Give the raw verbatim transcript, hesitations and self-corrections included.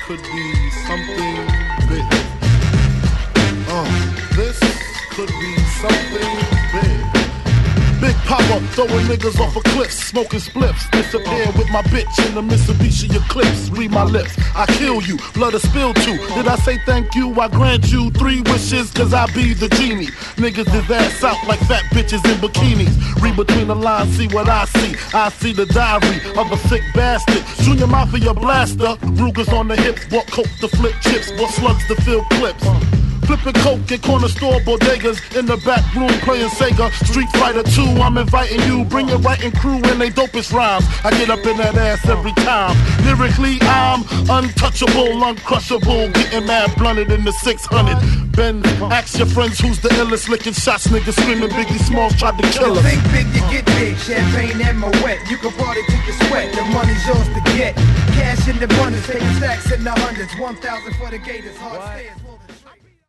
could be something big. Uh, this could be something big. Big Papa, throwing niggas off a cliff, smoking spliffs. Disappear with my bitch in the Mitsubishi Eclipse. Read my lips, I kill you, blood is spilled too. Did I say thank you? I grant you three wishes, cause I be the genie. Niggas is ass out like fat bitches in bikinis. Read between the lines, see what I see. I see the diary of a sick bastard. Junior Mafia blaster, Ruger's on the hips, bought coke to flip chips, bought slugs to fill clips. Flipping coke at corner store bodegas, in the back room playing Sega. Street Fighter two, I'm inviting you. Bring your writing crew and they dopest rhymes. I get up in that ass every time. Lyrically, I'm untouchable, uncrushable. Getting mad blunted in the six hundred. Ben, ask your friends who's the illest. Licking shots, niggas screaming Biggie Smalls tried to kill us. Think big, you get big. Champagne and Moet. You can party till you sweat. The money's yours to get. Cash in the abundance, taking stacks in the hundreds. One thousand for the gators, hard stairs.